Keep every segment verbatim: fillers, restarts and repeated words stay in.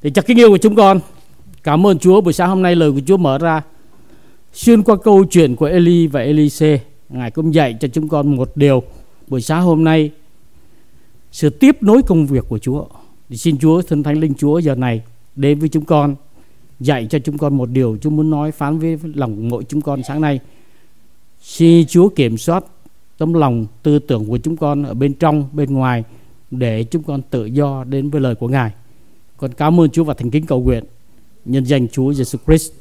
Thì chắc kính yêu của chúng con, cảm ơn Chúa buổi sáng hôm nay lời của Chúa mở ra xuyên qua câu chuyện của Eli và Elise. Ngài cũng dạy cho chúng con một điều buổi sáng hôm nay, sự tiếp nối công việc của Chúa. Thì xin Chúa, thân Thánh Linh Chúa giờ này đến với chúng con, dạy cho chúng con một điều Chúa muốn nói, phán với lòng mỗi chúng con sáng nay. Xin Chúa kiểm soát tấm lòng tư tưởng của chúng con ở bên trong, bên ngoài, để chúng con tự do đến với lời của Ngài. Con cảm ơn Chúa và thành kính cầu nguyện nhân danh Chúa Giêsu Christ.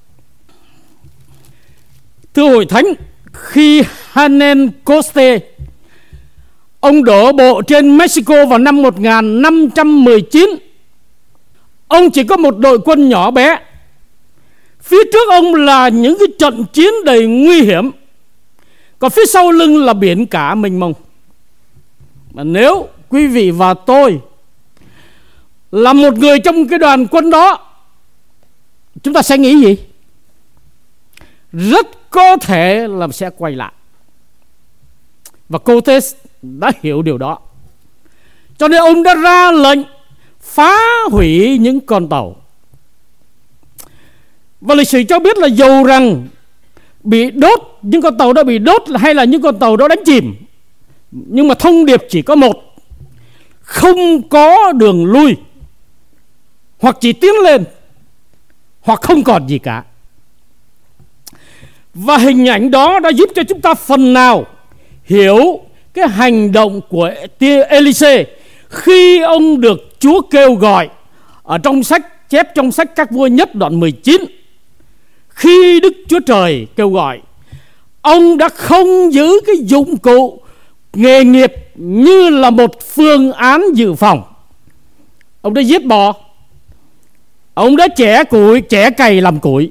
Thưa hội thánh, khi Hanen Coste ông đổ bộ trên Mexico vào năm một nghìn năm trăm mười chín, ông chỉ có một đội quân nhỏ bé. Phía trước ông là những cái trận chiến đầy nguy hiểm, còn phía sau lưng là biển cả mênh mông. Mà nếu quý vị và tôi là một người trong cái đoàn quân đó, chúng ta sẽ nghĩ gì? Rất có thể là sẽ quay lại. Và Cortes đã hiểu điều đó, cho nên ông đã ra lệnh phá hủy những con tàu. Và lịch sử cho biết là dầu rằng bị đốt, những con tàu đó bị đốt hay là những con tàu đó đánh chìm, nhưng mà thông điệp chỉ có một: không có đường lui, hoặc chỉ tiến lên hoặc không còn gì cả. Và hình ảnh đó đã giúp cho chúng ta phần nào hiểu cái hành động của Elise khi ông được Chúa kêu gọi ở trong sách chép trong sách Các Vua Nhất đoạn mười chín. Khi Đức Chúa Trời kêu gọi, ông đã không giữ cái dụng cụ nghề nghiệp như là một phương án dự phòng. Ông đã giết bò, ông đã chẻ củi, chẻ cày làm củi.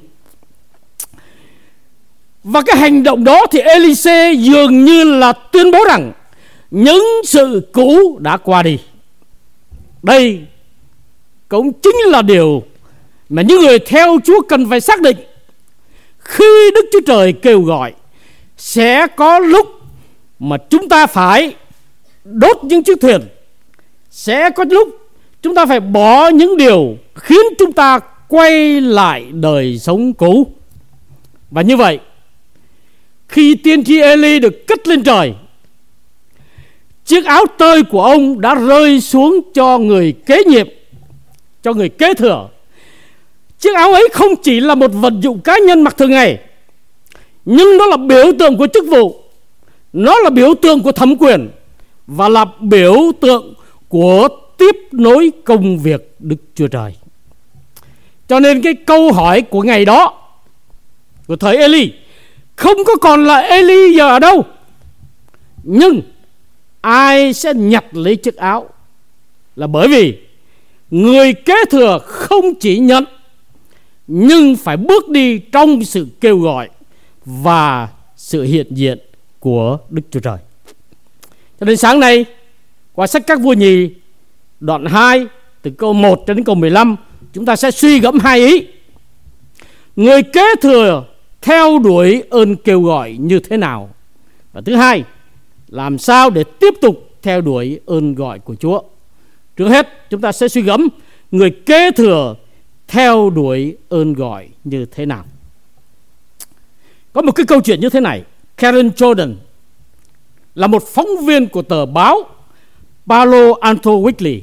Và cái hành động đó thì Elise dường như là tuyên bố rằng những sự cũ đã qua đi. Đây cũng chính là điều mà những người theo Chúa cần phải xác định. Khi Đức Chúa Trời kêu gọi, sẽ có lúc mà chúng ta phải đốt những chiếc thuyền, sẽ có lúc chúng ta phải bỏ những điều khiến chúng ta quay lại đời sống cũ. Và như vậy, khi tiên tri Eli được cất lên trời, chiếc áo tơi của ông đã rơi xuống cho người kế nhiệm, cho người kế thừa. Chiếc áo ấy không chỉ là một vật dụng cá nhân mặc thường ngày, nhưng nó là biểu tượng của chức vụ, nó là biểu tượng của thẩm quyền, và là biểu tượng của tiếp nối công việc Đức Chúa Trời. Cho nên cái câu hỏi của ngày đó, của thời Eli, không có còn là Eli giờ ở đâu, nhưng ai sẽ nhặt lấy chiếc áo? Là bởi vì người kế thừa không chỉ nhận, nhưng phải bước đi trong sự kêu gọi và sự hiện diện của Đức Chúa Trời. Cho nên sáng nay, qua sách Các Vua Nhì đoạn hai từ câu một cho đến câu mười lăm, chúng ta sẽ suy gẫm hai ý. Người kế thừa theo đuổi ơn kêu gọi như thế nào? Và thứ hai, làm sao để tiếp tục theo đuổi ơn gọi của Chúa? Trước hết, chúng ta sẽ suy gẫm người kế thừa theo đuổi ơn gọi như thế nào. Có một cái câu chuyện như thế này. Karen Jordan là một phóng viên của tờ báo Palo Alto Weekly,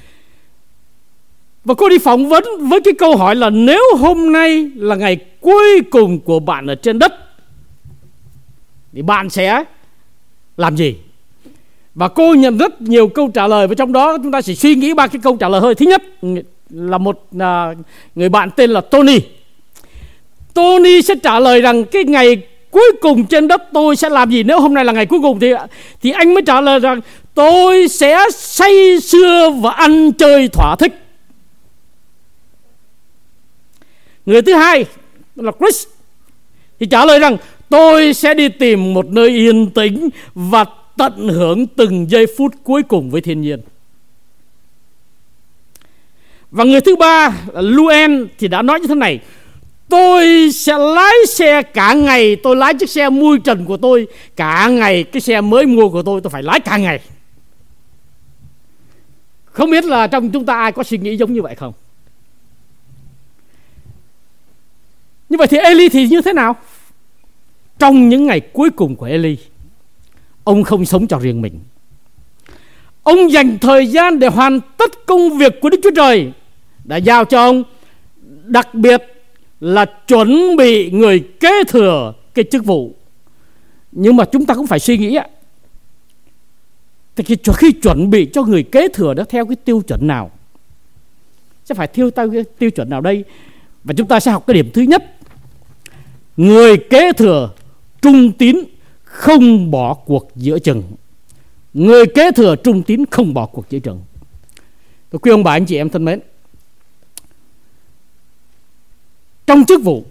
và cô đi phỏng vấn với cái câu hỏi là nếu hôm nay là ngày cuối cùng của bạn ở trên đất thì bạn sẽ làm gì? Và cô nhận rất nhiều câu trả lời, và trong đó chúng ta sẽ suy nghĩ ba cái câu trả lời thôi. Thứ nhất là một à, người bạn tên là Tony. Tony sẽ trả lời rằng cái ngày cuối cùng trên đất tôi sẽ làm gì nếu hôm nay là ngày cuối cùng, thì, thì anh mới trả lời rằng tôi sẽ say sưa và ăn chơi thỏa thích. Người thứ hai là Chris thì trả lời rằng tôi sẽ đi tìm một nơi yên tĩnh và tận hưởng từng giây phút cuối cùng với thiên nhiên. Và người thứ ba là Luen thì đã nói như thế này: tôi sẽ lái xe cả ngày, tôi lái chiếc xe mui trần của tôi cả ngày, cái xe mới mua của tôi tôi phải lái cả ngày. Không biết là trong chúng ta ai có suy nghĩ giống như vậy không? Như vậy thì Eli thì như thế nào? Trong những ngày cuối cùng của Eli, ông không sống cho riêng mình. Ông dành thời gian để hoàn tất công việc của Đức Chúa Trời đã giao cho ông, đặc biệt là chuẩn bị người kế thừa cái chức vụ. Nhưng mà chúng ta cũng phải suy nghĩ ạ, thì khi chuẩn bị cho người kế thừa đó theo cái tiêu chuẩn nào? Sẽ phải theo cái tiêu chuẩn nào đây? Và chúng ta sẽ học cái điểm thứ nhất: người kế thừa trung tín, không bỏ cuộc giữa chừng. Người kế thừa trung tín, không bỏ cuộc giữa chừng. Tôi quý ông bà anh chị em thân mến, trong chức vụ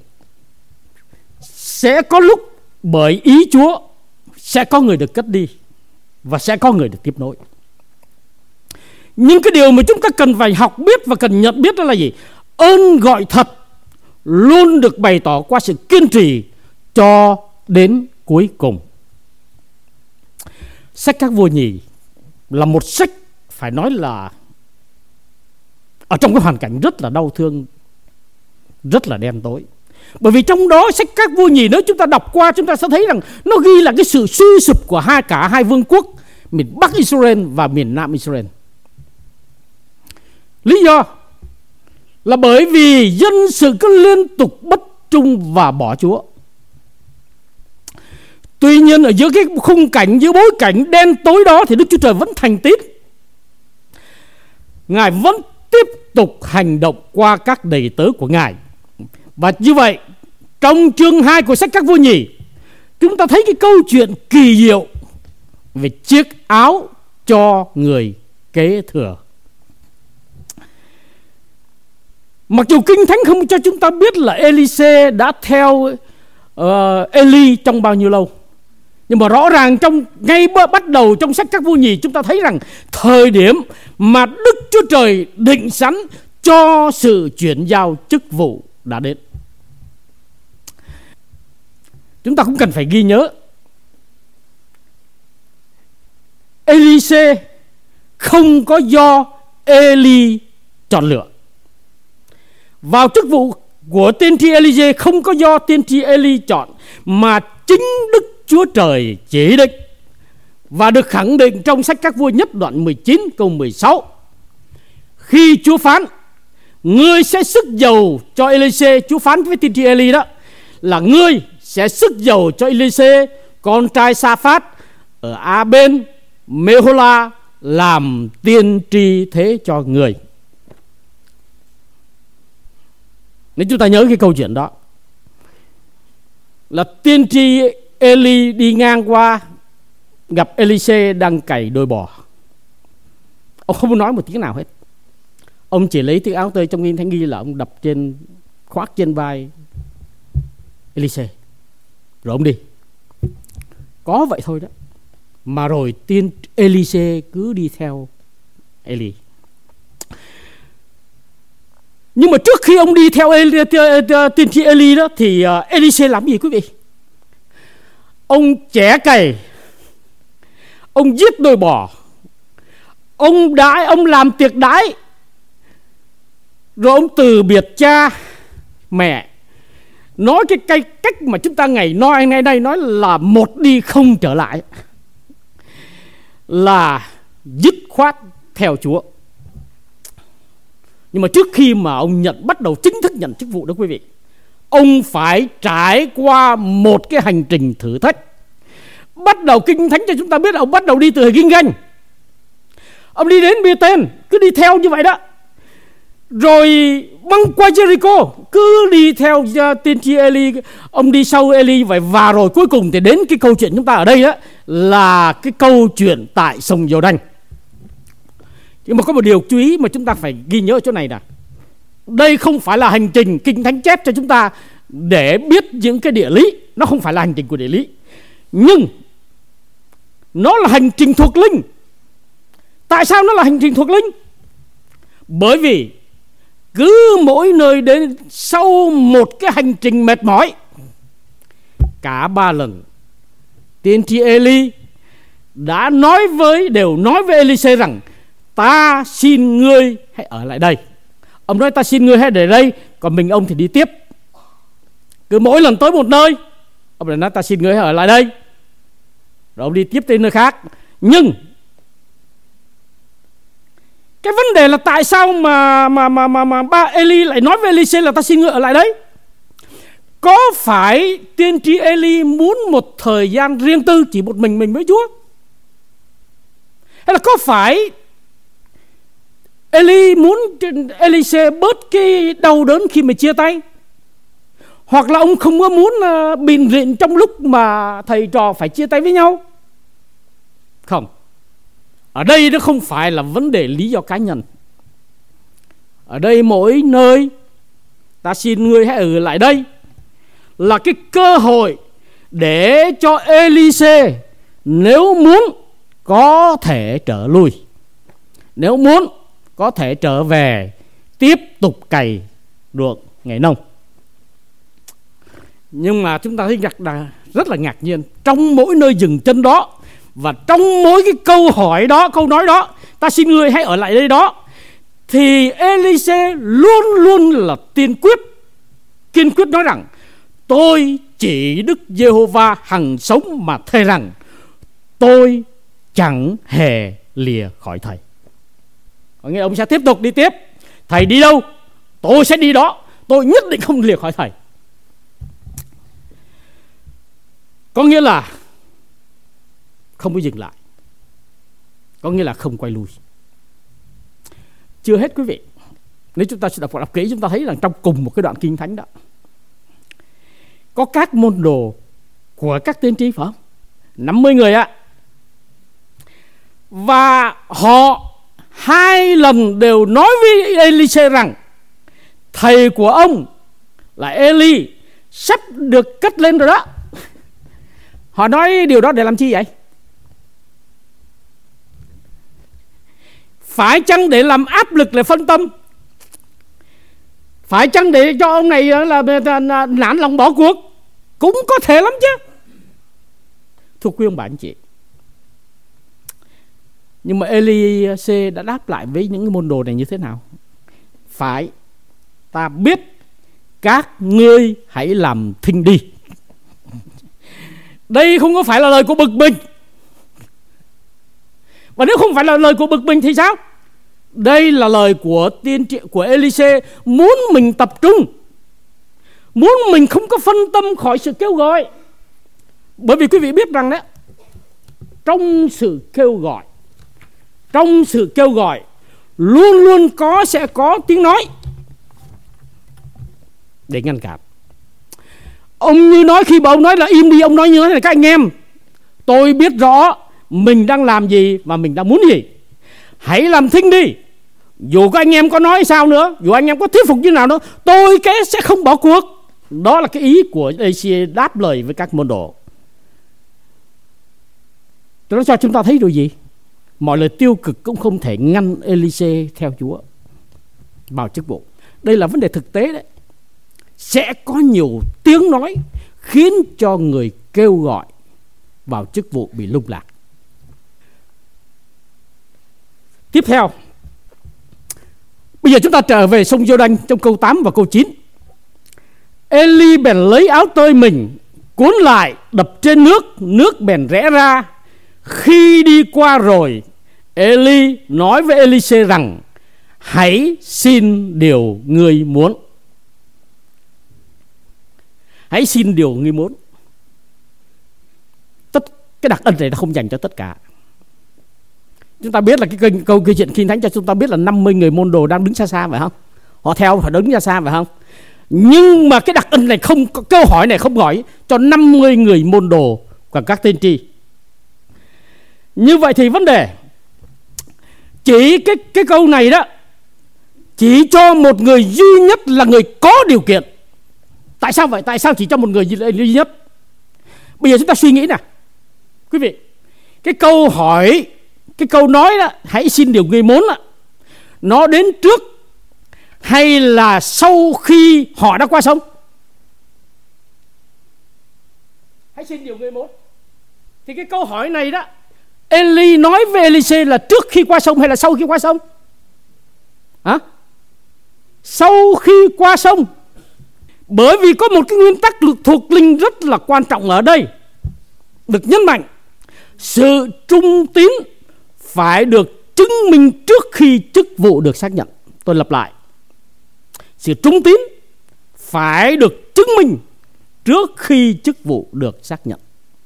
sẽ có lúc bởi ý Chúa sẽ có người được cất đi và sẽ có người được tiếp nối. Nhưng cái điều mà chúng ta cần phải học biết và cần nhận biết đó là gì? Ơn gọi thật luôn được bày tỏ qua sự kiên trì cho đến cuối cùng. Sách Các Vua Nhì là một sách phải nói là ở trong cái hoàn cảnh rất là đau thương, rất là đen tối. Bởi vì trong đó sách Các Vua Nhì, nếu chúng ta đọc qua, chúng ta sẽ thấy rằng nó ghi là cái sự suy sụp của hai cả hai vương quốc, miền Bắc Israel và miền Nam Israel. Lý do là bởi vì dân sự cứ liên tục bất trung và bỏ Chúa. Tuy nhiên ở giữa cái khung cảnh, giữa bối cảnh đen tối đó, thì Đức Chúa Trời vẫn thành tín. Ngài vẫn tiếp tục hành động qua các đầy tớ của Ngài. Và như vậy, trong chương hai của sách Các Vua Nhì, chúng ta thấy cái câu chuyện kỳ diệu về chiếc áo cho người kế thừa. Mặc dù Kinh Thánh không cho chúng ta biết là Elise đã theo uh, Eli trong bao nhiêu lâu, nhưng mà rõ ràng trong ngay bắt đầu trong sách Các Vua Nhì, chúng ta thấy rằng thời điểm mà Đức Chúa Trời định sẵn cho sự chuyển giao chức vụ đã đến. Chúng ta cũng cần phải ghi nhớ, Elise không có do Eli chọn lựa. Vào chức vụ của tiên tri Elise không có do tiên tri Eli chọn, mà chính Đức Chúa Trời chỉ định. Và được khẳng định trong sách Các Vua Nhất đoạn mười chín câu mười sáu. Khi Chúa phán ngươi sẽ sức dầu cho Elise, Chúa phán với tiên tri Eli đó là ngươi sẽ sức dầu cho Elise con trai Sa-phát ở A-bên Mê-hô-la làm tiên tri thế cho người. Nếu chúng ta nhớ cái câu chuyện đó, là tiên tri Eli đi ngang qua gặp Elise đang cày đôi bò. Ông không nói một tiếng nào hết. Ông chỉ lấy chiếc áo tơi trong Kinh Thánh ghi là ông đập trên, khoác trên vai Elise, rồi ông đi. Có vậy thôi đó. Mà rồi tiên Elise cứ đi theo Eli. Nhưng mà trước khi ông đi theo Eli, tiên tri Eli đó, thì Elise làm gì quý vị? Ông chẻ cày, ông giết đôi bò, ông đãi, ông làm tiệc đãi, rồi ông từ biệt cha mẹ. Nói cái, cái cách mà chúng ta ngày nói ngày nay nói là một đi không trở lại, là dứt khoát theo Chúa. Nhưng mà trước khi mà ông nhận bắt đầu chính thức nhận chức vụ đó quý vị, ông phải trải qua một cái hành trình thử thách. Bắt đầu Kinh Thánh cho chúng ta biết ông bắt đầu đi từ Ginh-ganh. Ông đi đến Bê-tên, cứ đi theo như vậy đó. Rồi băng qua Jericho, cứ đi theo tiên tri Eli, ông đi sau Eli vậy. Và rồi cuối cùng thì đến cái câu chuyện chúng ta ở đây đó, là cái câu chuyện tại sông Giô-đanh. Nhưng mà có một điều chú ý mà chúng ta phải ghi nhớ ở chỗ này là đây không phải là hành trình Kinh Thánh chép cho chúng ta để biết những cái địa lý. Nó không phải là hành trình của địa lý, nhưng nó là hành trình thuộc linh. Tại sao nó là hành trình thuộc linh? Bởi vì cứ mỗi nơi đến sau một cái hành trình mệt mỏi, cả ba lần tiên tri Eli đã nói với đều nói với Elise rằng ta xin ngươi hãy ở lại đây. Ông nói ta xin ngươi hãy để đây, còn mình ông thì đi tiếp. Cứ mỗi lần tới một nơi, ông lại nói ta xin ngươi hãy ở lại đây, rồi ông đi tiếp tới nơi khác. Nhưng cái vấn đề là tại sao mà mà mà mà, mà ba Eli lại nói với Elise là ta xin ngươi ở lại đấy? Có phải tiên tri Eli muốn một thời gian riêng tư chỉ một mình mình với Chúa? Hay là có phải Eli muốn Elise bớt cái đau đớn khi mà chia tay? Hoặc là ông không có muốn uh, bịn rịn trong lúc mà thầy trò phải chia tay với nhau? Không. Ở đây nó không phải là vấn đề lý do cá nhân. Ở đây mỗi nơi ta xin ngươi hãy ở lại đây là cái cơ hội để cho Elise nếu muốn có thể trở lui, nếu muốn có thể trở về tiếp tục cày ruộng ngày nông. Nhưng mà chúng ta thấy rất là ngạc nhiên, trong mỗi nơi dừng chân đó và trong mỗi cái câu hỏi đó, câu nói đó, ta xin ngươi hãy ở lại đây đó, thì Elise luôn luôn là tiên quyết, kiên quyết nói rằng tôi chỉ Đức Giê-hô-va hằng sống mà thề rằng tôi chẳng hề lìa khỏi thầy. Có nghĩa ông sẽ tiếp tục đi tiếp. Thầy đi đâu tôi sẽ đi đó, tôi nhất định không lìa khỏi thầy. Có nghĩa là không có dừng lại, có nghĩa là không quay lui. Chưa hết quý vị, nếu chúng ta sẽ đọc đọc kỹ, chúng ta thấy rằng trong cùng một cái đoạn kinh thánh đó có các môn đồ của các tiên tri, phải không? năm mươi người ạ. Và họ hai lần đều nói với Elise rằng thầy của ông là Eli sắp được cất lên rồi đó. Họ nói điều đó để làm chi vậy? Phải chăng để làm áp lực, để phân tâm? Phải chăng để cho ông này là nản lòng bỏ cuộc? Cũng có thể lắm chứ. Thưa quý ông bà anh chị, nhưng mà Elise đã đáp lại với những môn đồ này như thế nào? Phải, ta biết các ngươi hãy làm thinh đi. Đây không có phải là lời của bực mình. Và nếu không phải là lời của bực mình thì sao? Đây là lời của tiên tri của Elise, muốn mình tập trung, muốn mình không có phân tâm khỏi sự kêu gọi. Bởi vì quý vị biết rằng đấy, trong sự kêu gọi, trong sự kêu gọi luôn luôn có sẽ có tiếng nói để ngăn cản. Ông như nói, khi mà ông nói là im đi, ông nói như thế này: các anh em, tôi biết rõ mình đang làm gì và mình đang muốn gì, hãy làm thinh đi. Dù các anh em có nói sao nữa, dù anh em có thuyết phục như nào nữa, tôi cái sẽ không bỏ cuộc. Đó là cái ý của Elise đáp lời với các môn đồ. Nó cho chúng ta thấy rồi gì? Mọi lời tiêu cực cũng không thể ngăn Elise theo Chúa vào chức vụ. Đây là vấn đề thực tế đấy. Sẽ có nhiều tiếng nói khiến cho người kêu gọi vào chức vụ bị lung lạc. Tiếp theo, bây giờ chúng ta trở về sông Giô-đanh trong câu tám và câu chín. Eli bèn lấy áo tơi mình cuốn lại đập trên nước, nước bèn rẽ ra. Khi đi qua rồi, Eli nói với Elise rằng: hãy xin điều ngươi muốn. Hãy xin điều ngươi muốn. Tất cái đặc ân này nó không dành cho tất cả. Chúng ta biết là cái câu câu chuyện Kinh Thánh cho chúng ta biết là năm mươi người môn đồ đang đứng xa xa, phải không? Họ theo phải đứng xa xa, phải không? Nhưng mà cái đặc ân này không, câu hỏi này không hỏi cho năm mươi người môn đồ của các tiên tri. Như vậy thì vấn đề chỉ cái cái câu này đó chỉ cho một người duy nhất là người có điều kiện. Tại sao vậy? Tại sao chỉ cho một người duy nhất? Bây giờ chúng ta suy nghĩ nè, quý vị, cái câu hỏi, cái câu nói đó, hãy xin điều ngươi muốn đó, nó đến trước hay là sau khi họ đã qua sông? Hãy xin điều ngươi muốn. Thì cái câu hỏi này đó, Eli nói với Elise là trước khi qua sông hay là sau khi qua sông? Hả? Sau khi qua sông. Bởi vì có một cái nguyên tắc thuộc linh rất là quan trọng ở đây được nhấn mạnh: sự trung tín phải được chứng minh trước khi chức vụ được xác nhận. Tôi lặp lại: sự trung tín phải được chứng minh trước khi chức vụ được xác nhận.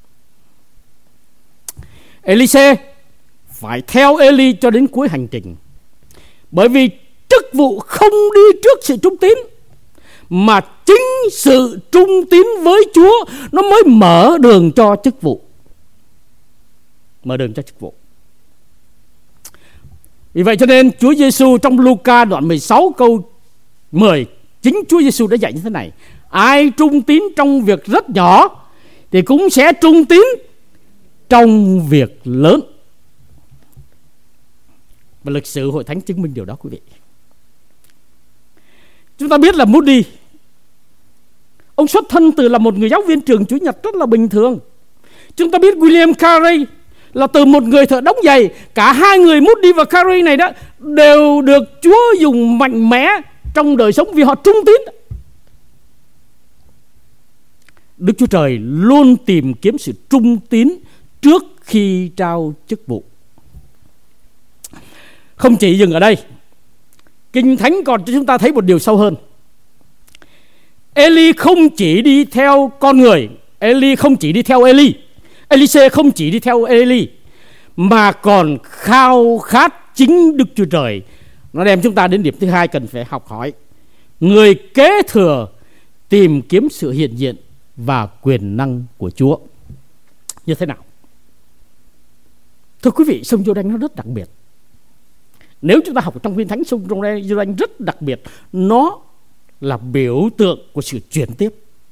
Elise phải theo Eli cho đến cuối hành trình, bởi vì chức vụ không đi trước sự trung tín, mà chính sự trung tín với Chúa nó mới mở đường cho chức vụ. Mở đường cho chức vụ. Vì vậy cho nên Chúa Giêsu trong Luca đoạn mười sáu câu mười, chính Chúa Giêsu đã dạy như thế này: ai trung tín trong việc rất nhỏ thì cũng sẽ trung tín trong việc lớn. Và lịch sử hội thánh chứng minh điều đó quý vị. Chúng ta biết là Moody, ông xuất thân từ là một người giáo viên trường Chủ nhật rất là bình thường. Chúng ta biết William Carey là từ một người thợ đóng giày. Cả hai người Moody và Carey này đó đều được Chúa dùng mạnh mẽ trong đời sống vì họ trung tín. Đức Chúa Trời luôn tìm kiếm sự trung tín trước khi trao chức vụ. Không chỉ dừng ở đây, Kinh Thánh còn cho chúng ta thấy một điều sâu hơn. Eli không chỉ đi theo con người, Eli không chỉ đi theo Eli, Elise không chỉ đi theo Eli, mà còn khao khát chính Đức Chúa Trời. Nó đem chúng ta đến điểm thứ hai cần phải học hỏi: người kế thừa tìm kiếm sự hiện diện và quyền năng của Chúa. Như thế nào? Thưa quý vị, sông Giô-đanh nó rất đặc biệt. Nếu chúng ta học trong Kinh Thánh, sông Giô-đanh rất đặc biệt. Nó là biểu tượng của sự chuyển tiếp,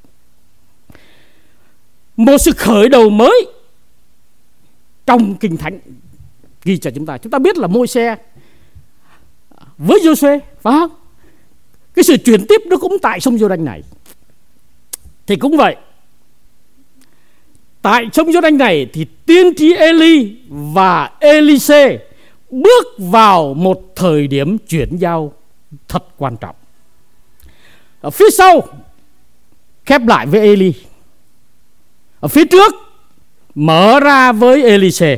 một sự khởi đầu mới trong Kinh Thánh ghi cho chúng ta. Chúng ta biết là Môi-se với Giô-suê, phải không? Cái sự chuyển tiếp nó cũng tại sông Giô-đanh này. Thì cũng vậy, tại sông Giô-đanh này thì tiên tri Eli và Elise bước vào một thời điểm chuyển giao thật quan trọng. Ở phía sau khép lại với Eli, ở phía trước mở ra với Elise.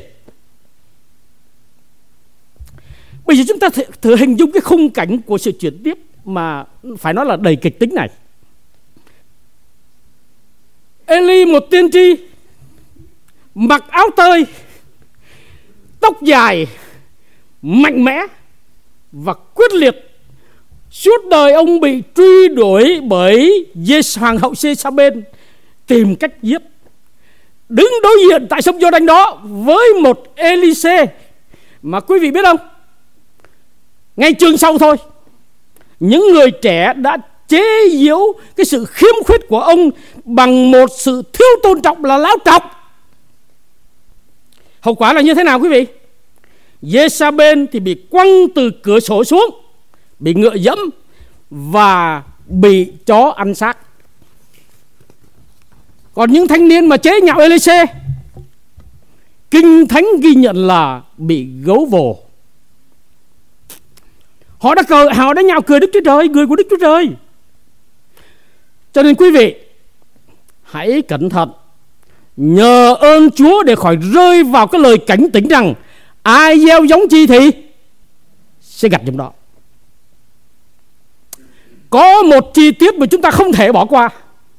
Bây giờ chúng ta thử, thử hình dung cái khung cảnh của sự chuyển tiếp mà phải nói là đầy kịch tính này. Eli, một tiên tri, mặc áo tơi, tóc dài, mạnh mẽ và quyết liệt. Suốt đời ông bị truy đuổi bởi hoàng hậu Jezabel tìm cách giết. Đứng đối diện tại sông Giô-đanh đó với một Elise mà quý vị biết không, ngay chương sau thôi, những người trẻ đã chế giễu cái sự khiếm khuyết của ông bằng một sự thiếu tôn trọng là láo trọc. Hậu quả là như thế nào quý vị? Jezabel thì bị quăng từ cửa sổ xuống, bị ngựa dẫm và bị chó ăn xác. Còn những thanh niên mà chế nhạo Elise, Kinh Thánh ghi nhận là bị gấu vồ. Họ đã cười, họ đã nhạo cười Đức Chúa Trời, người của Đức Chúa Trời. Cho nên quý vị hãy cẩn thận, nhờ ơn Chúa để khỏi rơi vào cái lời cảnh tỉnh rằng ai gieo giống chi thì sẽ gặt giống đó. Có một chi tiết mà chúng ta không thể bỏ qua.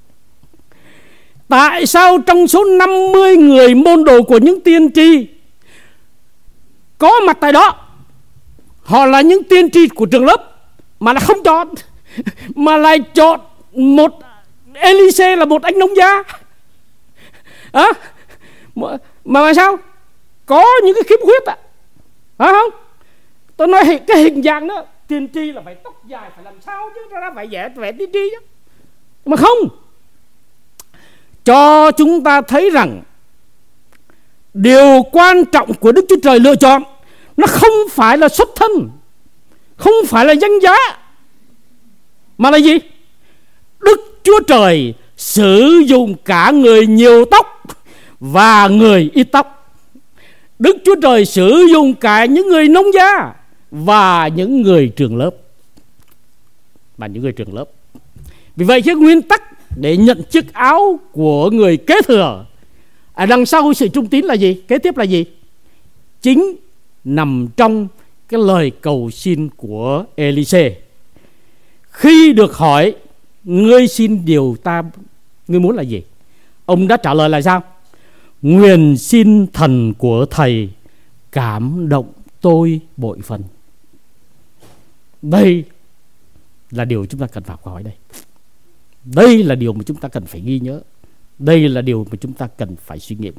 Tại sao trong số năm mươi người môn đồ của những tiên tri có mặt tại đó, họ là những tiên tri của trường lớp, mà là không chọn, mà lại chọn một Elise là một anh nông gia à, mà, mà sao có những cái khiếm khuyết ạ, phải không? Tôi nói cái hình dạng đó, tiên tri là phải tóc dài, phải làm sao chứ, ra phải vẽ vẽ tiên tri chứ, mà không. Cho chúng ta thấy rằng điều quan trọng của Đức Chúa Trời lựa chọn nó không phải là xuất thân, không phải là danh giá, mà là gì? Đức Chúa Trời sử dụng cả người nhiều tóc và người ít tóc. Đức Chúa Trời sử dụng cả những người nông gia và những người trường lớp. Và những người trường lớp. Vì vậy cái nguyên tắc để nhận chiếc áo của người kế thừa ở đằng sau sự trung tín là gì? Kế tiếp là gì? Chính nằm trong cái lời cầu xin của Ê-li-xê. Khi được hỏi ngươi xin điều ta, ngươi muốn là gì? Ông đã trả lời là sao? Nguyện xin thần của thầy cảm động tôi bội phần. Đây là điều chúng ta cần phải hỏi đây. Đây là điều mà chúng ta cần phải ghi nhớ. Đây là điều mà chúng ta cần phải suy nghiệm.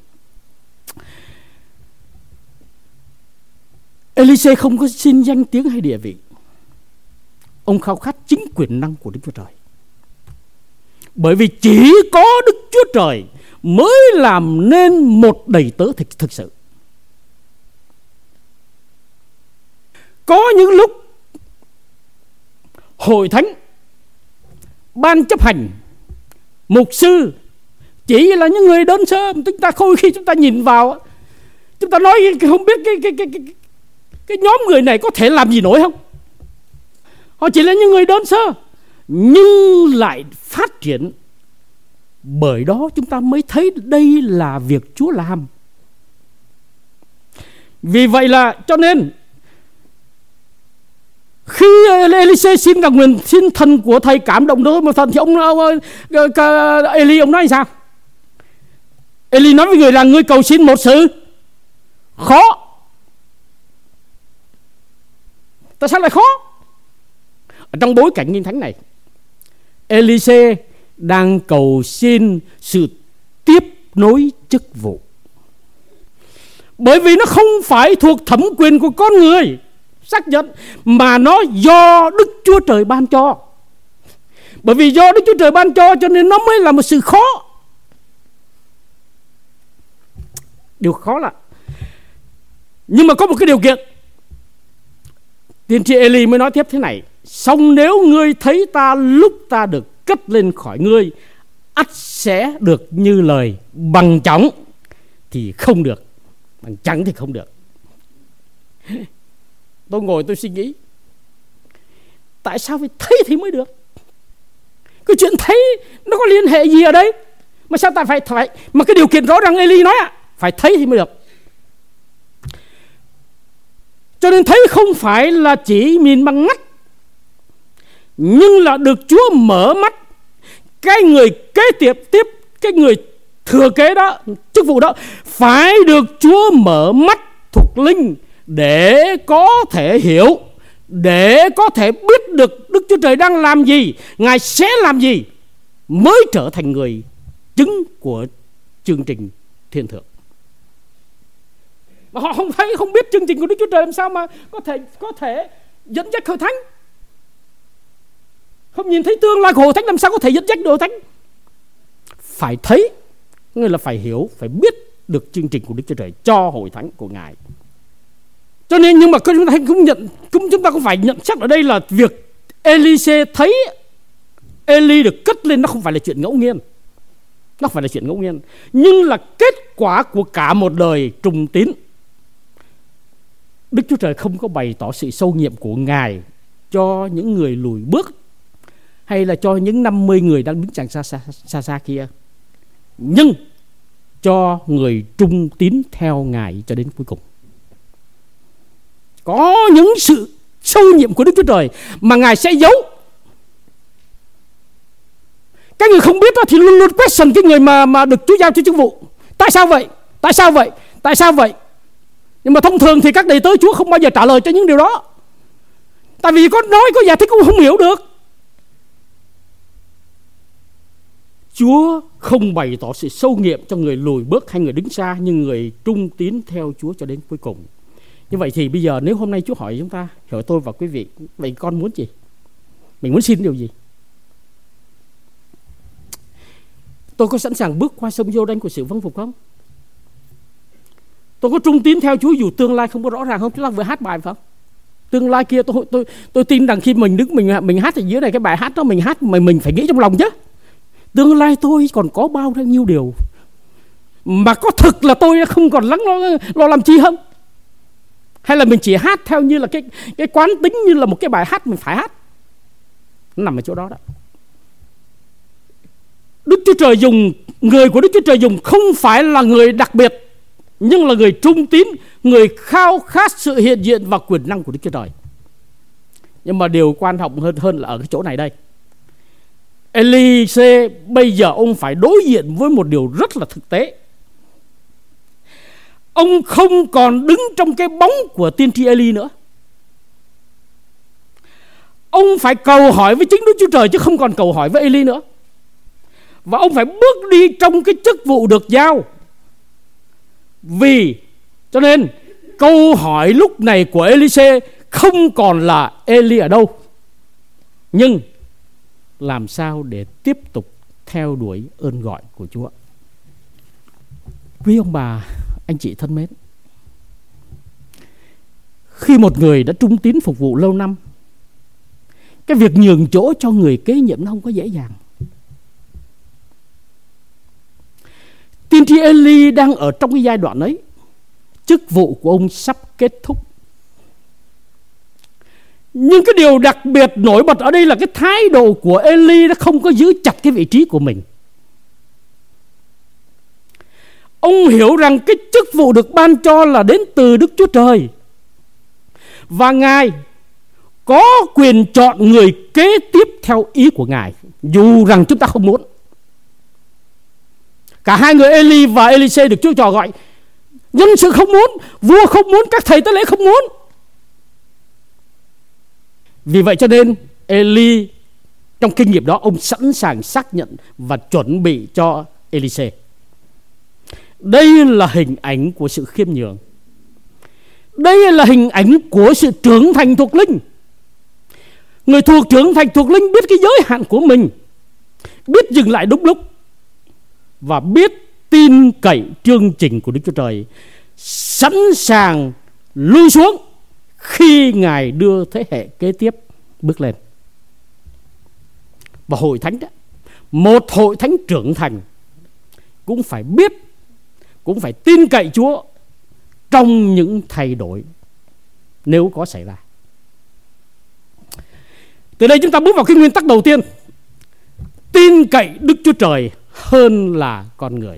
Ê-li-xê không có xin danh tiếng hay địa vị. Ông khao khát chính quyền năng của Đức Chúa Trời. Bởi vì chỉ có Đức Chúa Trời mới làm nên một đầy tớ thực, thực sự. Có những lúc hội thánh, ban chấp hành, mục sư chỉ là những người đơn sơ. Chúng ta khôi khi chúng ta nhìn vào, chúng ta nói không biết cái, cái, cái, cái, cái nhóm người này có thể làm gì nổi không. Họ chỉ là những người đơn sơ, nhưng lại phát triển. Bởi đó chúng ta mới thấy đây là việc Chúa làm. Vì vậy là cho nên khi Ê-li-xê xin cả nguyện xin thần của thầy cảm động đối một thần, thì ông, ông Ê-li ông nói sao? Ê-li nói với người là người cầu xin một sự khó. Tại sao lại khó? Ở trong bối cảnh Kinh Thánh này, Ê-li-xê đang cầu xin sự tiếp nối chức vụ. Bởi vì nó không phải thuộc thẩm quyền của con người xác nhận, mà nó do Đức Chúa Trời ban cho. Bởi vì do Đức Chúa Trời ban cho cho nên nó mới là một sự khó. Điều khó là, nhưng mà có một cái điều kiện. Tiên tri Ê-li mới nói tiếp thế này: song nếu ngươi thấy ta lúc ta được cất lên khỏi ngươi, ắt sẽ được như lời, bằng chóng thì không được, bằng chẳng thì không được. Tôi ngồi tôi suy nghĩ, tại sao phải thấy thì mới được? Cái chuyện thấy nó có liên hệ gì ở đây? Mà sao ta phải phải mà cái điều kiện rõ ràng Ê-li nói à, phải thấy thì mới được. Cho nên thấy không phải là chỉ nhìn bằng mắt, nhưng là được Chúa mở mắt. Cái người kế tiếp tiếp cái người thừa kế đó, chức vụ đó, phải được Chúa mở mắt thuộc linh để có thể hiểu, để có thể biết được Đức Chúa Trời đang làm gì, Ngài sẽ làm gì, mới trở thành người chứng của chương trình thiên thượng. Mà họ không thấy, không biết chương trình của Đức Chúa Trời, làm sao mà có thể có thể dẫn dắt hội thánh? Không nhìn thấy tương lai của hội thánh, làm sao có thể dẫn dắt được hội thánh? Phải thấy, nghĩa là phải hiểu, phải biết được chương trình của Đức Chúa Trời cho hội thánh của Ngài. Cho nên nhưng mà chúng ta cũng nhận, cũng chúng ta cũng phải nhận chắc ở đây là việc Ê-li-xê thấy Ê-li được cất lên nó không phải là chuyện ngẫu nhiên. Nó không phải là chuyện ngẫu nhiên, nhưng là kết quả của cả một đời trùng tín. Đức Chúa Trời không có bày tỏ sự sâu nhiệm của Ngài cho những người lùi bước, hay là cho những năm mươi người đang đứng chàng xa xa, xa xa kia, nhưng cho người trung tín theo Ngài cho đến cuối cùng. Có những sự sâu nhiệm của Đức Chúa Trời mà Ngài sẽ giấu. Cái người không biết đó thì luôn luôn question cái người mà, mà được Chúa giao cho chức vụ. Tại sao vậy? Tại sao vậy? Tại sao vậy? Nhưng mà thông thường thì các đầy tớ Chúa không bao giờ trả lời cho những điều đó. Tại vì có nói, có giải thích cũng không hiểu được. Chúa không bày tỏ sự sâu nhiệm cho người lùi bước hay người đứng xa, nhưng người trung tín theo Chúa cho đến cuối cùng. Như vậy thì bây giờ nếu hôm nay Chúa hỏi chúng ta, hỏi tôi và quý vị, vậy con muốn gì? Mình muốn xin điều gì? Tôi có sẵn sàng bước qua sông Giô-đanh của sự vâng phục không? Tôi có trung tín theo Chúa dù tương lai không có rõ ràng không? Chúng ta vừa hát bài phải không? Tương lai kia tôi tôi tôi tin rằng khi mình đứng mình mình hát ở dưới này, cái bài hát đó mình hát mà mình phải nghĩ trong lòng chứ. Tương lai tôi còn có bao nhiêu điều mà có thực là tôi không còn lắng lo, lo làm chi không? Hay là mình chỉ hát theo như là cái cái quán tính, như là một cái bài hát mình phải hát? Nó nằm ở chỗ đó đó. Đức Chúa Trời dùng, người của Đức Chúa Trời dùng không phải là người đặc biệt, nhưng là người trung tín, người khao khát sự hiện diện và quyền năng của Đức Chúa Trời. Nhưng mà điều quan trọng hơn hơn là ở cái chỗ này đây. Ê-li-xê bây giờ ông phải đối diện với một điều rất là thực tế. Ông không còn đứng trong cái bóng của tiên tri Ê-li nữa. Ông phải cầu hỏi với chính Đức Chúa Trời chứ không còn cầu hỏi với Ê-li nữa. Và ông phải bước đi trong cái chức vụ được giao. Vì cho nên câu hỏi lúc này của Ê-li-xê không còn là Ê-li ở đâu, nhưng làm sao để tiếp tục theo đuổi ơn gọi của Chúa. Quý ông bà, anh chị thân mến, khi một người đã trung tín phục vụ lâu năm, cái việc nhường chỗ cho người kế nhiệm nó không có dễ dàng. Tiên tri Ê-li đang ở trong cái giai đoạn ấy, chức vụ của ông sắp kết thúc. Nhưng cái điều đặc biệt nổi bật ở đây là cái thái độ của Ê-li nó không có giữ chặt cái vị trí của mình. Ông hiểu rằng cái chức vụ được ban cho là đến từ Đức Chúa Trời, và Ngài có quyền chọn người kế tiếp theo ý của Ngài, dù rằng chúng ta không muốn. Cả hai người Ê-li và Ê-li-xê được Chúa Trời gọi. Nhân sự không muốn, vua không muốn, các thầy tế lễ không muốn. Vì vậy cho nên Ê-li trong kinh nghiệm đó, ông sẵn sàng xác nhận và chuẩn bị cho Ê-li-xê. Đây là hình ảnh của sự khiêm nhường. Đây là hình ảnh của sự trưởng thành thuộc linh. Người thuộc trưởng thành thuộc linh biết cái giới hạn của mình, biết dừng lại đúng lúc, và biết tin cậy chương trình của Đức Chúa Trời, sẵn sàng lui xuống khi Ngài đưa thế hệ kế tiếp bước lên. Và hội thánh đó, một hội thánh trưởng thành cũng phải biết, cũng phải tin cậy Chúa trong những thay đổi nếu có xảy ra. Từ đây chúng ta bước vào cái nguyên tắc đầu tiên: tin cậy Đức Chúa Trời hơn là con người.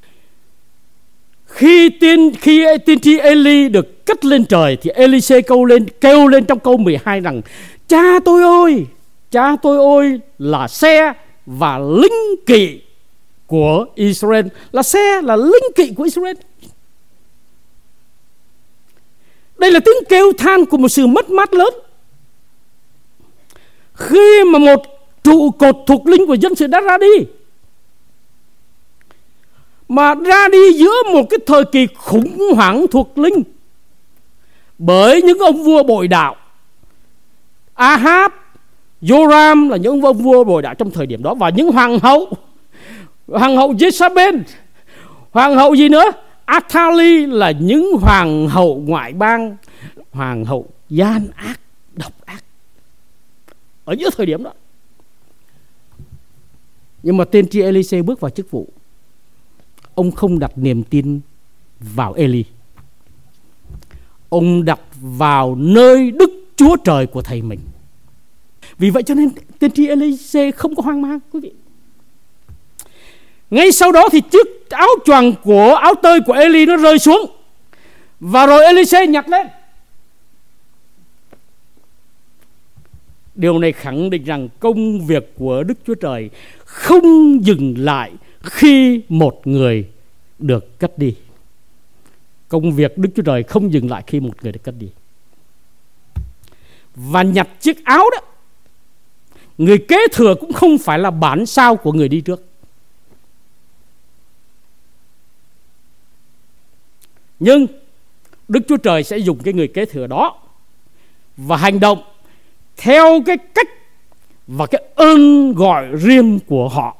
Khi tiên khi tiên tri Ê-li được cất lên trời thì Ê-li-xê kêu lên kêu lên trong câu mười hai rằng: Cha tôi ơi, cha tôi ơi, là xe và lính kỵ của Israel. Là xe, là lính kỵ của Israel. Đây là tiếng kêu than của một sự mất mát lớn. Khi mà một trụ cột thuộc linh của dân sự đã ra đi, mà ra đi giữa một cái thời kỳ khủng hoảng thuộc linh bởi những ông vua bội đạo. Ahab, Joram là những ông vua bội đạo trong thời điểm đó, và những hoàng hậu, hoàng hậu Jezabel, hoàng hậu gì nữa, Athali, là những hoàng hậu ngoại bang, hoàng hậu gian ác, độc ác ở giữa thời điểm đó. Nhưng mà tiên tri Ê-li-xê bước vào chức vụ, ông không đặt niềm tin vào Ê-li, ông đặt vào nơi Đức Chúa Trời của thầy mình. Vì vậy cho nên tiên tri Ê-li-xê không có hoang mang, quý vị. Ngay sau đó thì chiếc áo choàng của áo tơi của Ê-li nó rơi xuống, và rồi Ê-li-xê nhặt lên. Điều này khẳng định rằng công việc của Đức Chúa Trời không dừng lại khi một người được cất đi. Công việc Đức Chúa Trời không dừng lại khi một người được cất đi. Và nhặt chiếc áo đó, người kế thừa cũng không phải là bản sao của người đi trước. Nhưng Đức Chúa Trời sẽ dùng cái người kế thừa đó và hành động theo cái cách và cái ơn gọi riêng của họ.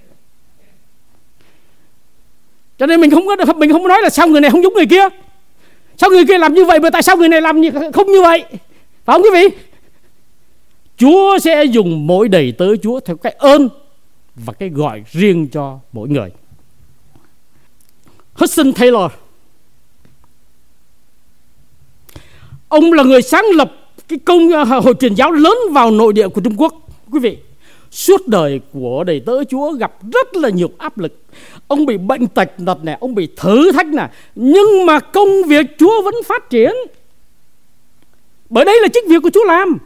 Cho nên mình không có mình không nói là sao người này không giống người kia, sao người kia làm như vậy mà tại sao người này làm không như vậy, phải không quý vị? Chúa sẽ dùng mỗi đầy tớ Chúa theo cái ơn và cái gọi riêng cho mỗi người. Hudson Taylor, ông là người sáng lập cái công hội truyền giáo lớn vào nội địa của Trung Quốc, quý vị. Suốt đời của đầy tớ Chúa gặp rất là nhiều áp lực. Ông bị bệnh tật nật này, ông bị thử thách này, nhưng mà công việc Chúa vẫn phát triển. Bởi đây là chức việc của Chúa làm.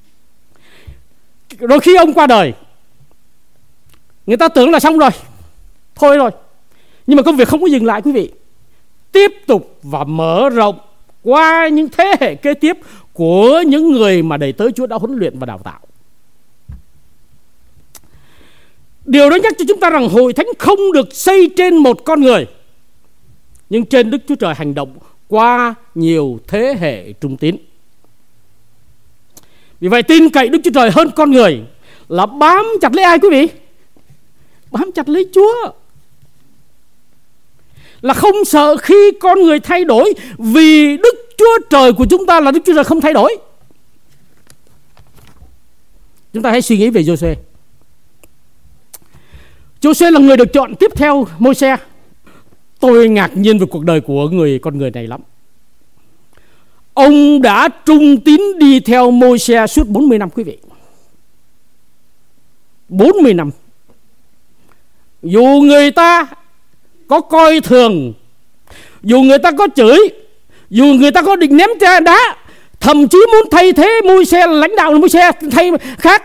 Rồi khi ông qua đời, người ta tưởng là xong rồi, thôi rồi. Nhưng mà công việc không có dừng lại quý vị. Tiếp tục và mở rộng qua những thế hệ kế tiếp của những người mà đầy tớ Chúa đã huấn luyện và đào tạo. Điều đó nhắc cho chúng ta rằng hội thánh không được xây trên một con người, nhưng trên Đức Chúa Trời hành động qua nhiều thế hệ trung tín. Vì vậy tin cậy Đức Chúa Trời hơn con người là bám chặt lấy ai quý vị? Bám chặt lấy Chúa. Là không sợ khi con người thay đổi, vì Đức Chúa Trời của chúng ta là Đức Chúa Trời không thay đổi. Chúng ta hãy suy nghĩ về Giô-suê. Giô-suê là người được chọn tiếp theo Môi-se. Tôi ngạc nhiên về cuộc đời của người con người này lắm. Ông đã trung tín đi theo Môi-se suốt bốn mươi năm quý vị. bốn mươi năm. Dù người ta có coi thường, dù người ta có chửi, dù người ta có định ném đá, thậm chí muốn thay thế Môi-se, lãnh đạo là Môi-se thay khác.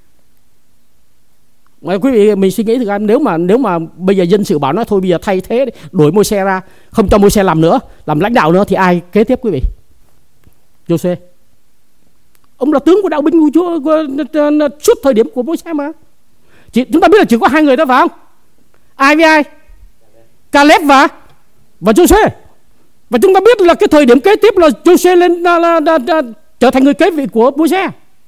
Mà quý vị mình suy nghĩ thử xem, nếu mà nếu mà bây giờ dân sự bảo nói thôi bây giờ thay thế đuổi Môi-se ra, không cho Môi-se làm nữa, làm lãnh đạo nữa, thì ai kế tiếp quý vị? Giô-suê. Ông là tướng của đạo binh của Chúa của, suốt thời điểm của Môi-se mà. Chỉ, chúng ta biết là chỉ có hai người đó phải không? Ai với ai? Caleb và và Giô-suê. Và chúng ta biết là cái thời điểm kế tiếp là Giô-suê lên là, là, là, là, trở thành người kế vị của Môi-se.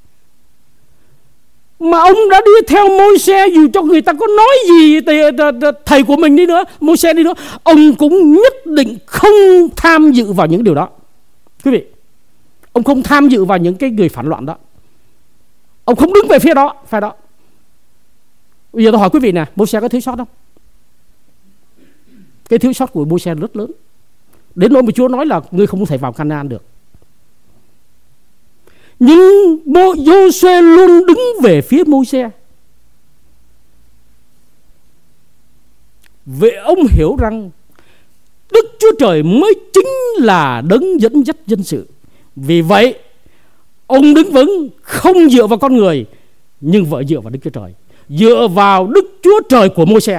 Mà ông đã đi theo Môi-se, dù cho người ta có nói gì thầy, thầy của mình đi nữa, Môi-se đi nữa, ông cũng nhất định không tham dự vào những điều đó. Quý vị, ông không tham dự vào những cái người phản loạn đó. Ông không đứng về phía đó, phải đó. Bây giờ tôi hỏi quý vị nè, Môi-se có thiếu sót không? Cái thiếu sót của Môi-se rất lớn, đến nỗi mà Chúa nói là ngươi không thể vào Canaan được. Nhưng Giô-suê luôn đứng về phía Môi-se. Vì ông hiểu rằng Đức Chúa Trời mới chính là đấng dẫn dắt dân sự. Vì vậy ông đứng vững, không dựa vào con người, nhưng vợ dựa vào Đức Chúa Trời, dựa vào Đức Chúa Trời của Môi-se.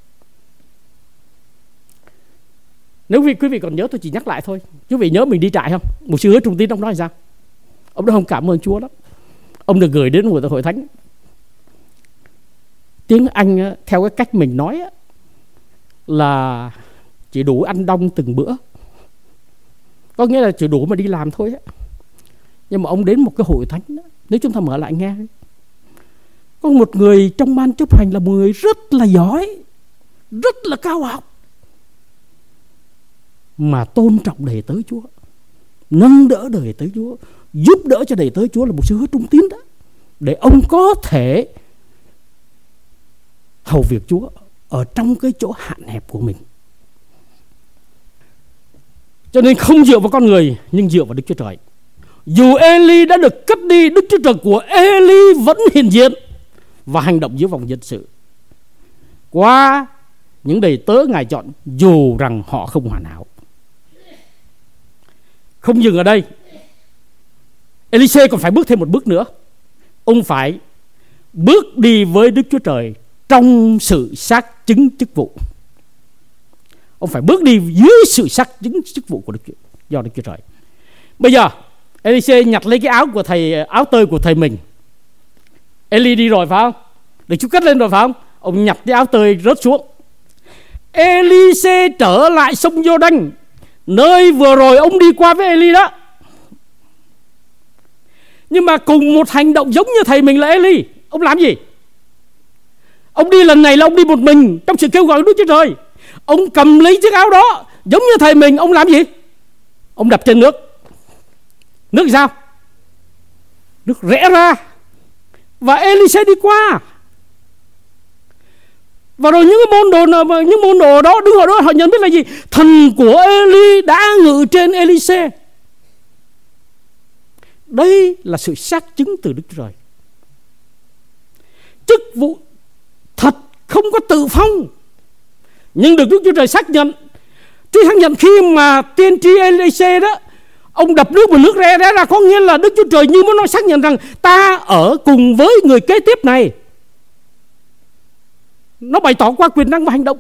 Nếu quý vị còn nhớ, tôi chỉ nhắc lại thôi. Quý vị nhớ mình đi trại không? Một sư hứa trung tín ông nói sao? Ông đã không cảm ơn Chúa lắm. Ông được gửi đến một hội thánh, tiếng Anh theo cái cách mình nói là chỉ đủ ăn đông từng bữa, có nghĩa là chỉ đủ mà đi làm thôi. Nhưng mà ông đến một cái hội thánh, nếu chúng ta mở lại nghe, có một người trong ban chấp hành là một người rất là giỏi, rất là cao học, mà tôn trọng đầy tớ Chúa, nâng đỡ đầy tớ Chúa, giúp đỡ cho đầy tớ Chúa, là một sư hứa trung tín đó, để ông có thể hầu việc Chúa ở trong cái chỗ hạn hẹp của mình. Cho nên không dựa vào con người, nhưng dựa vào Đức Chúa Trời. Dù Eli đã được cất đi, Đức Chúa Trời của Eli vẫn hiện diện và hành động dưới vòng dân sự qua những đầy tớ Ngài chọn, dù rằng họ không hoàn hảo. Không dừng ở đây, Eli-sê còn phải bước thêm một bước nữa. Ông phải bước đi với Đức Chúa Trời trong sự xác chứng chức vụ. Ông phải bước đi dưới sự xác chứng chức vụ của Đức Chúa, do Đức Chúa Trời. Bây giờ Eli-sê nhặt lấy cái áo của thầy, áo tơi của thầy mình. Eli đi rồi phải không? Được Chúa cất lên rồi phải không? Ông nhặt cái áo tơi rớt xuống. Eli-sê trở lại sông Giô-đanh, nơi vừa rồi ông đi qua với Eli đó. Nhưng mà cùng một hành động giống như thầy mình là Eli. Ông làm gì? Ông đi lần này là ông đi một mình trong sự kêu gọi của Đức Chúa Trời. Ông cầm lấy chiếc áo đó, giống như thầy mình. Ông làm gì? Ông đập trên nước. Nước sao? Nước rẽ ra, và Eli-sê đi qua. Và rồi những cái môn đồ, những môn đồ đó đứng ở đó, họ nhận biết là gì? Thần của Eli đã ngự trên Eli-sê. Đây là sự xác chứng từ Đức Chúa Trời. chức vụ thật, không có tự phong, nhưng được Đức Chúa Trời xác nhận. Chúa xác nhận khi mà tiên tri Elise đó, ông đập nước và nước ra ra ra, có nghĩa là Đức Chúa Trời như muốn nói xác nhận rằng ta ở cùng với người kế tiếp này. Nó bày tỏ qua quyền năng và hành động.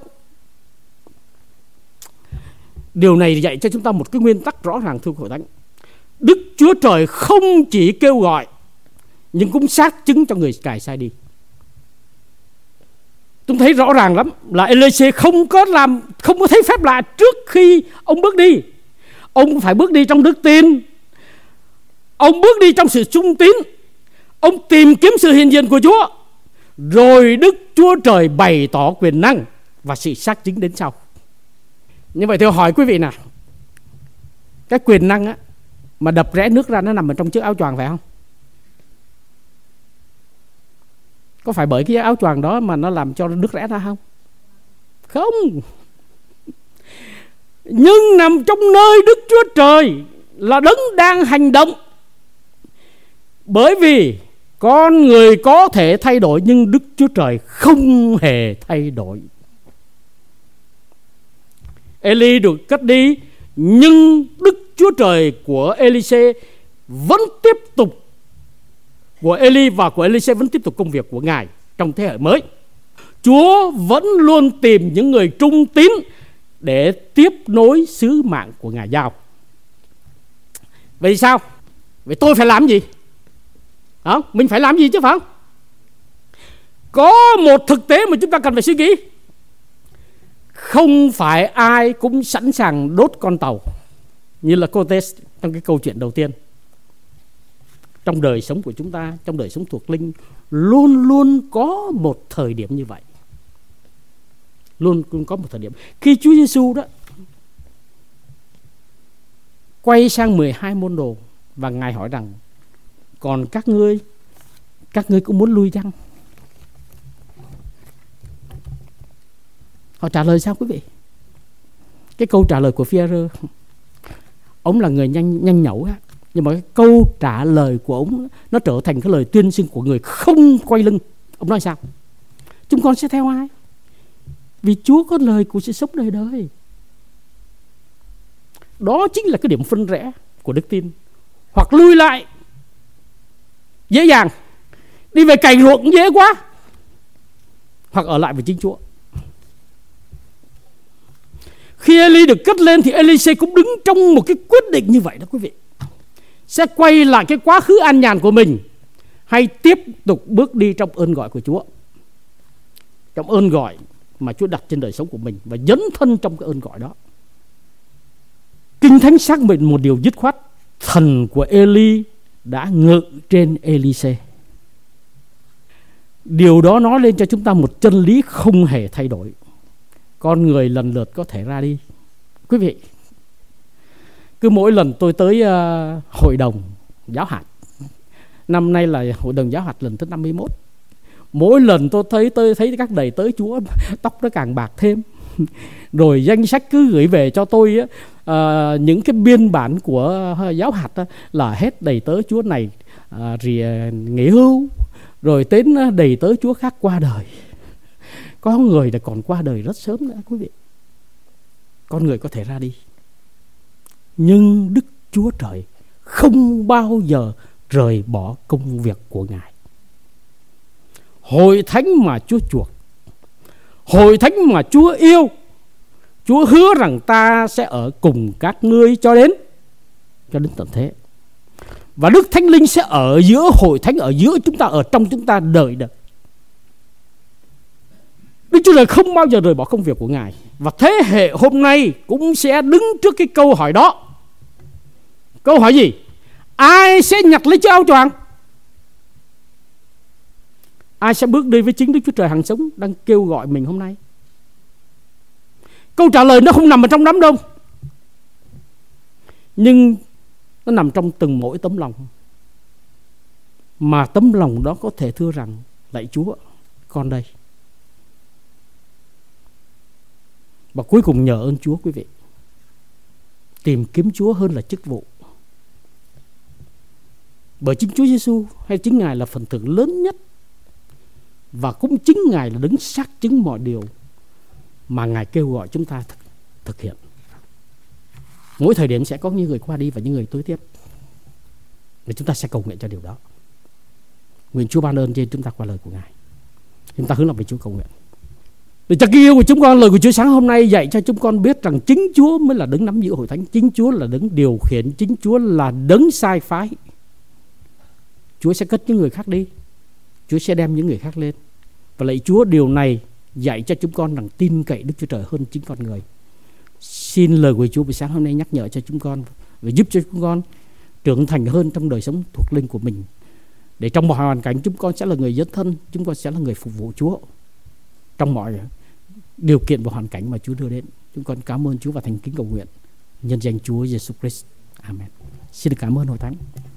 Điều này dạy cho chúng ta một cái nguyên tắc rõ ràng, thưa hội thánh. Đức Chúa Trời không chỉ kêu gọi, nhưng cũng xác chứng cho người cài sai đi. Tôi thấy rõ ràng lắm là Elise không có làm, không có thấy phép lạ trước khi ông bước đi. Ông phải bước đi trong đức tin, ông bước đi trong sự trung tín, ông tìm kiếm sự hiện diện của Chúa, rồi Đức Chúa Trời bày tỏ quyền năng và sự xác chứng đến sau. Như vậy tôi hỏi quý vị nào, cái quyền năng á, mà đập rẽ nước ra nó nằm ở trong chiếc áo choàng phải không? Có phải bởi cái áo choàng đó mà nó làm cho nước rẽ ra không? Không. Nhưng nằm trong nơi Đức Chúa Trời là đấng đang hành động. Bởi vì con người có thể thay đổi, nhưng Đức Chúa Trời không hề thay đổi. Eli được cất đi, nhưng Đức Chúa Trời của Elise vẫn tiếp tục, của Eli và của Elise vẫn tiếp tục công việc của Ngài trong thế hệ mới. Chúa vẫn luôn tìm những người trung tín để tiếp nối sứ mạng của Ngài giao. Vậy sao? Vậy tôi phải làm gì? Hả? Mình phải làm gì chứ phải không? Có một thực tế mà chúng ta cần phải suy nghĩ. Không phải ai cũng sẵn sàng đốt con tàu như là Cortes trong cái câu chuyện đầu tiên. Trong đời sống của chúng ta, trong đời sống thuộc linh, luôn luôn có một thời điểm như vậy. Luôn luôn có một thời điểm. Khi Chúa Giêsu đó quay sang mười hai môn đồ và Ngài hỏi rằng: còn các ngươi, các ngươi cũng muốn lui chăng? Họ trả lời sao quý vị? Cái câu trả lời của Phi-e-rơ, ông là người nhanh nhanh nhẩu á, nhưng mà cái câu trả lời của ông nó trở thành cái lời tuyên xưng của người không quay lưng. Ông nói sao? Chúng con sẽ theo ai? Vì Chúa có lời của sự sống đời đời. Đó chính là cái điểm phân rẽ của đức tin. Hoặc lui lại dễ dàng, đi về cày ruộng dễ quá, hoặc ở lại với chính Chúa. Khi Eli được cất lên thì Elise cũng đứng trong một cái quyết định như vậy đó quý vị. Sẽ quay lại cái quá khứ an nhàn của mình, hay tiếp tục bước đi trong ơn gọi của Chúa, trong ơn gọi mà Chúa đặt trên đời sống của mình, và dấn thân trong cái ơn gọi đó. Kinh Thánh xác định một điều dứt khoát: thần của Eli đã ngự trên Elise. Điều đó nói lên cho chúng ta một chân lý không hề thay đổi: con người lần lượt có thể ra đi. Quý vị, cứ mỗi lần tôi tới uh, hội đồng giáo hạt, năm nay là hội đồng giáo hạt lần thứ năm mươi mốt, mỗi lần tôi thấy tôi thấy các đầy tớ Chúa tóc nó càng bạc thêm, rồi danh sách cứ gửi về cho tôi uh, những cái biên bản của uh, giáo hạt uh, là hết đầy tớ Chúa này uh, thì, uh, nghỉ hưu, rồi đến uh, đầy tớ Chúa khác qua đời. Có người là còn qua đời rất sớm nữa quý vị. Con người có thể ra đi, nhưng Đức Chúa Trời không bao giờ rời bỏ công việc của Ngài. Hội thánh mà Chúa chuộc, hội thánh mà Chúa yêu, Chúa hứa rằng ta sẽ ở cùng các ngươi cho đến cho đến tận thế. Và Đức Thánh Linh sẽ ở giữa hội thánh, ở giữa chúng ta, ở trong chúng ta đời đời. Đức Chúa Trời không bao giờ rời bỏ công việc của Ngài. Và thế hệ hôm nay cũng sẽ đứng trước cái câu hỏi đó. Câu hỏi gì? Ai sẽ nhặt lấy chiếc áo choàng? Ai sẽ bước đi với chính Đức Chúa Trời hằng sống đang kêu gọi mình hôm nay? Câu trả lời nó không nằm ở trong đám đông, nhưng nó nằm trong từng mỗi tấm lòng. Mà tấm lòng đó có thể thưa rằng: lạy Chúa, con đây. Và cuối cùng nhờ ơn Chúa quý vị, tìm kiếm Chúa hơn là chức vụ. Bởi chính Chúa Giêsu hay chính Ngài là phần thưởng lớn nhất Và cũng chính Ngài là đấng xác chứng mọi điều mà Ngài kêu gọi chúng ta thực, thực hiện. Mỗi thời điểm sẽ có những người qua đi và những người tới tiếp, và chúng ta sẽ cầu nguyện cho điều đó. Nguyện Chúa ban ơn trên chúng ta qua lời của Ngài. Chúng ta hướng lòng về Chúa cầu nguyện. Để cho cái yêu của chúng con, lời của Chúa sáng hôm nay dạy cho chúng con biết rằng chính Chúa mới là đấng nắm giữ hội thánh, chính Chúa là đấng điều khiển, chính Chúa là đấng sai phái. Chúa sẽ cất những người khác đi, Chúa sẽ đem những người khác lên. Và lạy Chúa, điều này dạy cho chúng con rằng tin cậy Đức Chúa Trời hơn chính con người. Xin lời của Chúa buổi sáng hôm nay nhắc nhở cho chúng con và giúp cho chúng con trưởng thành hơn trong đời sống thuộc linh của mình, để trong mọi hoàn cảnh chúng con sẽ là người dấn thân, chúng con sẽ là người phục vụ Chúa trong mọi điều kiện và hoàn cảnh mà Chúa đưa đến. Chúng con cảm ơn Chúa và thành kính cầu nguyện nhân danh Chúa Giêsu Christ. Amen. Xin được cảm ơn hội thánh.